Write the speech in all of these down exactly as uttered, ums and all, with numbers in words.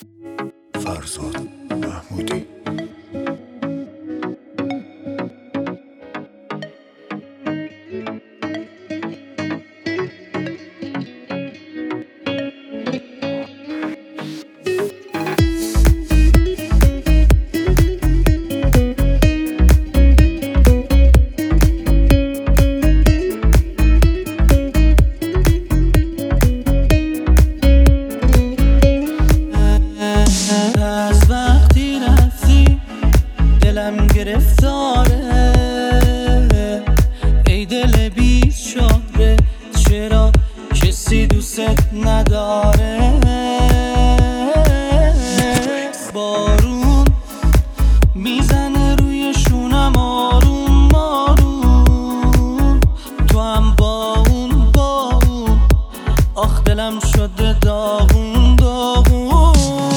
فرزاد محمودی. گرفتاره ای دل بیچاره، چرا کسی دوست نداره؟ بارون میزنه روی شونم آروم آروم، تو هم با اون با اون، آخ دلم شده داغون داغون.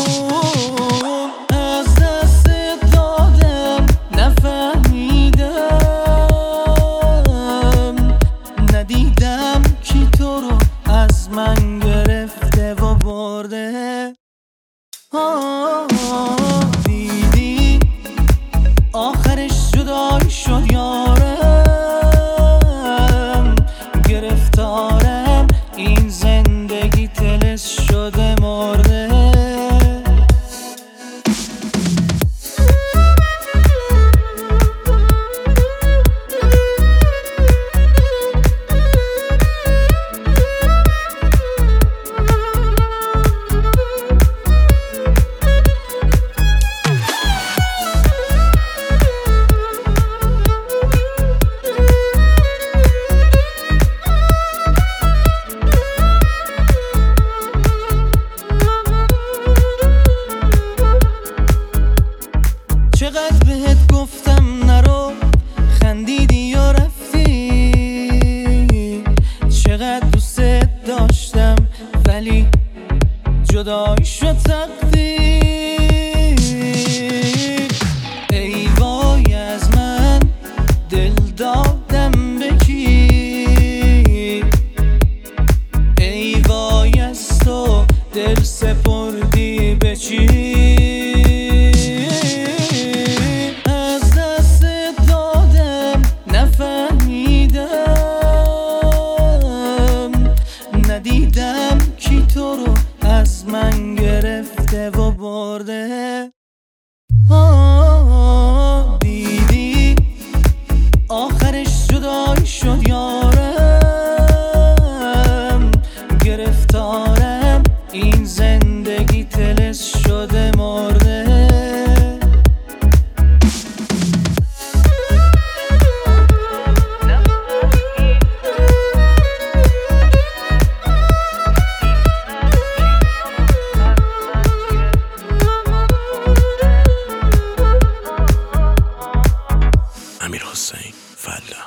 ندیدم کی تو رو از من گرفته و برده. آه دیدی آخرش جدایی شد یارم، گرفتارم این زندگی تلس شده مرده. چقدر بهت گفتم نرو، خندیدی یا رفتی، چقدر دوست داشتم ولی جدایی شد تقدیر. ای وای از من دل دادم به کی، ای وای از تو دل سپردی به چی؟ ندیدم کی تو رو از من گرفته و برده. آه دیدی آخرش جدایی شد یارم، گرفتارم این زندگی تلس شده مرده. امیر حسین فلا.